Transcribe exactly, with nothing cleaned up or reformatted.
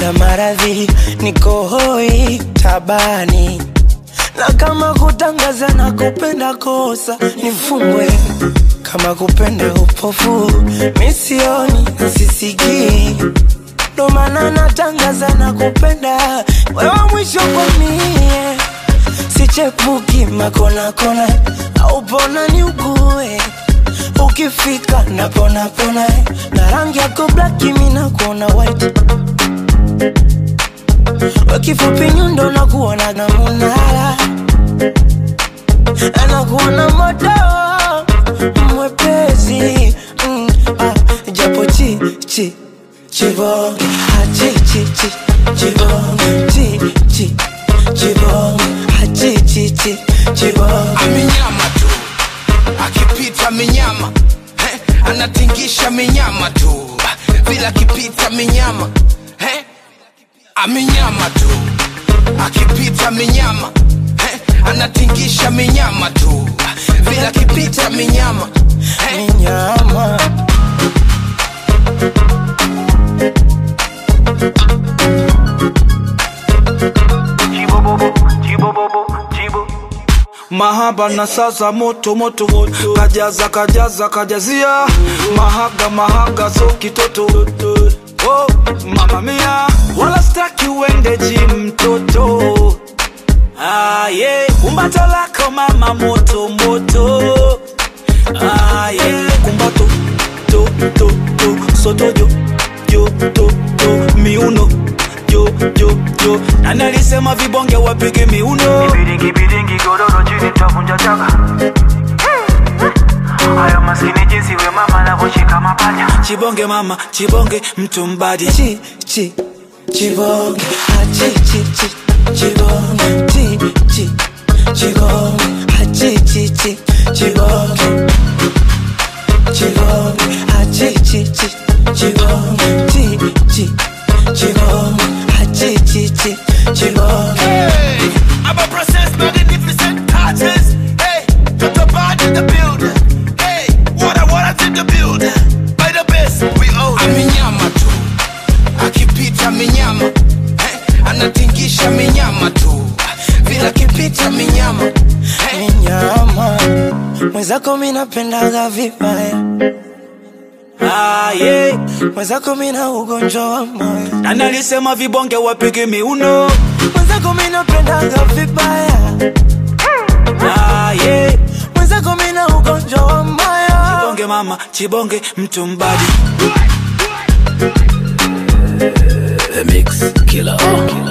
na maradhi, niko hoi tabani. Na kama kutangaza na kupenda kosa nifungwe, kama kupenda upofu misioni na sisikii. Ndo maana natangaza na kupenda wewe mwisho kwa mie. Sichepuki makona kona au pona ni ugue. Ukifika na pona pona na rangi yako black mimi na kuona white. Wakifupi nyundo na kuona na munala, anakuona moto mwepesi. mm, ah, Japo chi chi chibonge, ha chi chi chi chibonge, chi chi chibonge, ha chi chi chi chibonge. Amenyama tu, akipita minyama, eh, anatingisha minyama tu, bila kipita minyama, eh, amenyama tu, akipita minyama, eh, anatingisha minyama tu, bila kipita minyama, eh, minyama. Mahaba na sasa moto moto moto, kajaza kajaza kajazia, mahaga mahaga so kitoto. Oh mama mia, wala staki uende gym mtoto. Ah yeah, kumbato lako mama moto moto. Ah yeah, kumbato to to to soto jo jo to to miuno jo jo jo. Nani alisema vibonge wapige miuno? Kibidingi bidingi godoro chini tavunja chaka. Haya maskini jinsi we mama anavoshika mapaja. Chibonge mama, chibonge mtu mbadi. Chi chi chibonge, ha chi chi chi chibonge, chi chi chibonge, ha chi chi chi chibonge, chibonge, ha chi chi chi chibonge, chi chi chibonge, ha chi chi chi chibonge. hey, I'm a process magnificent artist. Hey, got the bad in the building. Hey, what I want in the building. By the best, we own. Amenyama tu, akipita minyama, eh, anatingisha minyama tu, bila kipita minyama, eh, Minyama, mwenzako mimi napendaga vibaya. Ah yeah, Mwenzako mimi na ugonjwa wa moyo. nani alisema vibonge wapige miuno? Mwenzako mimi napendaga vibaya. Ah yeah, Mwenzako mimi na ugonjwa wa moyo. chibonge mama, chibonge mtu mbadi. The Mix Killer.